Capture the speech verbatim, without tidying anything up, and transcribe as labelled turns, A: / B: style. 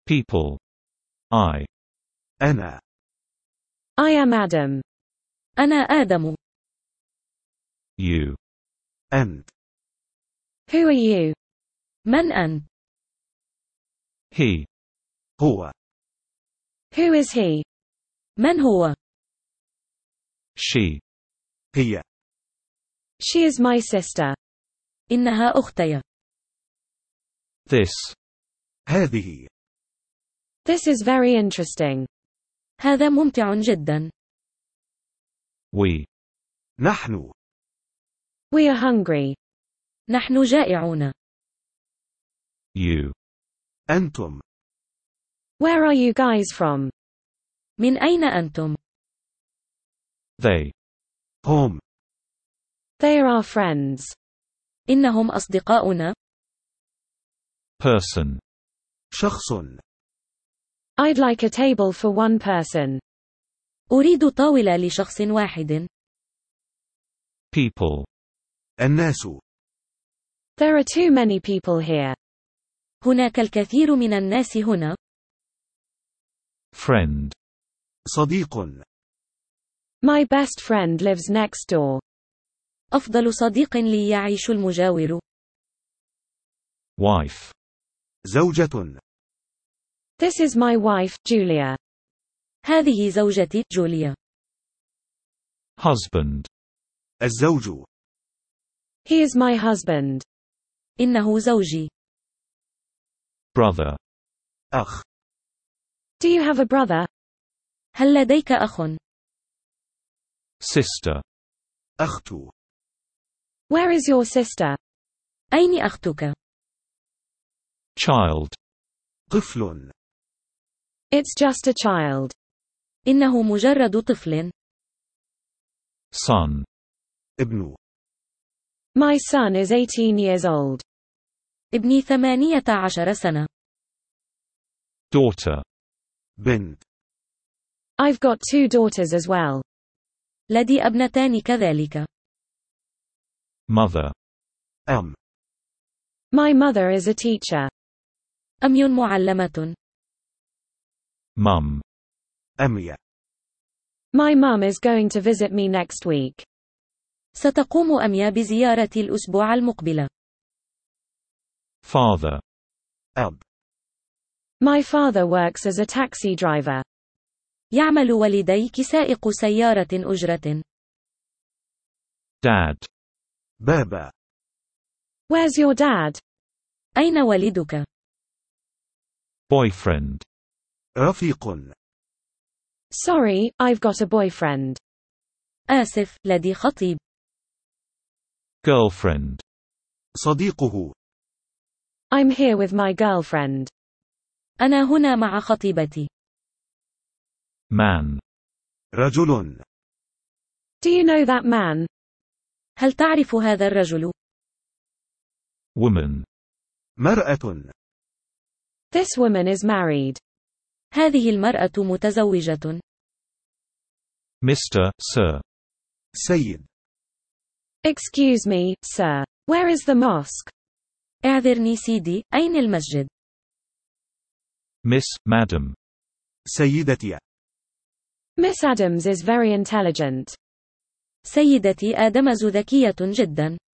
A: People. I.
B: أنا.
C: I am Adam.
D: أنا آدم.
A: You.
B: أنت.
C: Who are you?
D: من أنت؟
A: He.
B: هو.
C: Who is he?
D: من هو؟
A: She.
B: هي.
C: She is my sister.
D: إنها أختي.
A: This.
B: هذه.
C: This is very interesting.
D: هذا ممتع جدا.
A: We.
B: نحن.
C: We are hungry.
D: نحن جائعون.
A: You.
B: أنتم.
C: Where are you guys from?
D: من أين أنتم؟
A: They.
B: هم.
C: They are our friends.
D: إنهم أصدقاؤنا.
A: Person.
B: شخص.
C: I'd like a table for one person.
D: أريد طاولة لشخص واحد.
A: People.
B: الناس.
C: There are too many people here.
D: هناك الكثير من الناس هنا.
A: Friend.
B: صديق.
C: My best friend lives next door.
D: أفضل صديق لي يعيش المجاور.
A: Wife.
B: زوجة.
C: This is my wife, Julia.
D: هذه زوجتي، جوليا.
A: Husband.
B: الزوج.
C: He is my husband.
D: إنه زوجي.
A: Brother.
B: أخ.
C: Do you have a brother?
D: هل لديك أخ؟
A: Sister.
B: أخت.
C: Where is your sister?
D: أين أختك؟
A: Child.
B: طفل.
C: It's just a child.
D: إنه مجرد طفل.
A: Son.
B: ابن.
C: My son is eighteen years old.
D: ابني ثمانية عشر سنة.
A: Daughter.
B: بنت.
C: I've got two daughters as well.
D: لدي ابنتان كذلك.
A: Mother.
B: أم.
C: My mother is a teacher.
D: أمي معلمة.
A: Mum.
B: أمي.
C: My mum is going to visit me next week.
D: ستقوم أمي بزيارتي الأسبوع المقبل.
A: Father.
B: أب.
C: My father works as a taxi driver.
D: يعمل والدي كسائق سيارة أجرة.
A: Dad.
B: بابا.
C: Where's your dad?
D: أين والدك؟
A: Boyfriend.
B: رفيق.
C: Sorry, I've got a boyfriend.
D: آسف، لدي خطيب.
A: Girlfriend.
B: صديقه.
C: I'm here with my girlfriend.
D: أنا هنا مع خطيبتي.
A: Man.
B: رجل.
C: Do you know that man?
D: هل تعرف هذا الرجل؟
A: Woman.
B: مرأة.
C: This woman is married.
D: هذه المرأة متزوجة.
A: Mister, Sir.
B: سيد.
C: Excuse me, sir. Where is the mosque?
D: اعذرني سيدي، أين المسجد؟
A: Miss, Madam.
B: سيدتي.
C: Miss Adams is very intelligent.
D: سيدتي آدمز ذكية جدا.